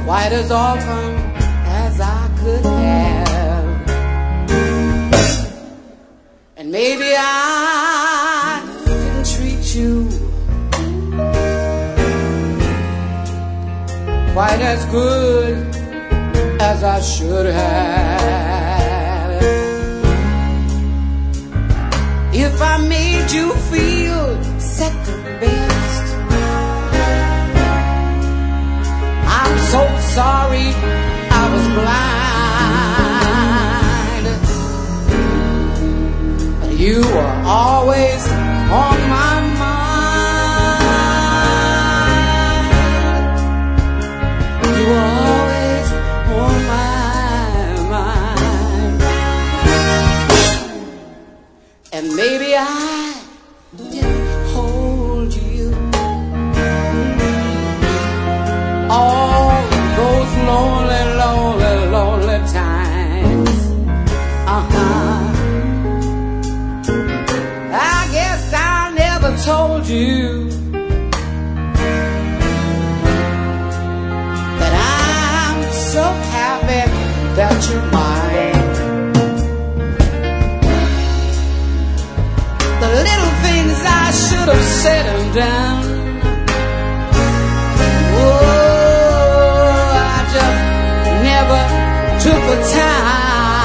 quite as often as I could have. And maybe I didn't treat you quite as good as I should have. If I made you feel second best, I'm so sorry I was blind. But you were always on my mind. You were always on my mind. And maybe I didn't hold you all those lonely, lonely, lonely times. I guess I never told you that I'm so happy that you're mine. The little things I should have said and done, oh, I just never took the time.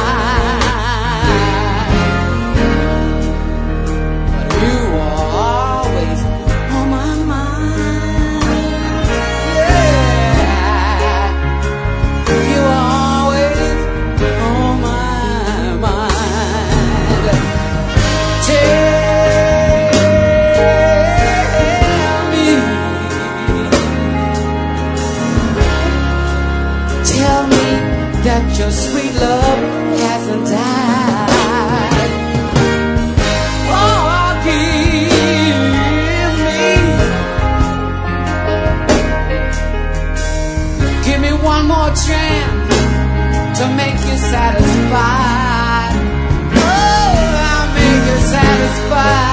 But you were always on my mind. Yeah, you were always on my mind. Tell me that your sweet love hasn't died. Oh, give me one more chance to make you satisfied. Oh, I'll make you satisfied.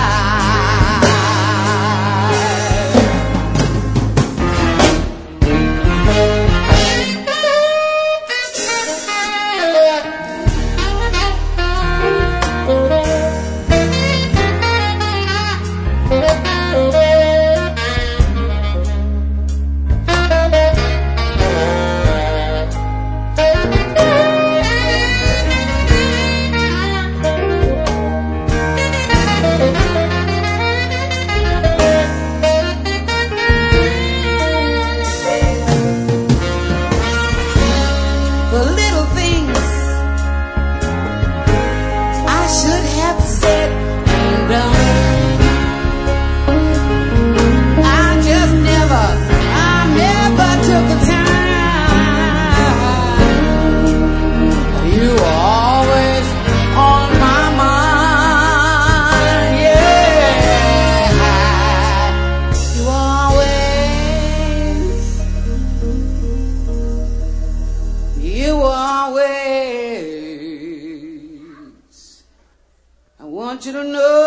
The little things I should have said and done, I never took the time. You were always on my mind, yeah. You always, I want you to know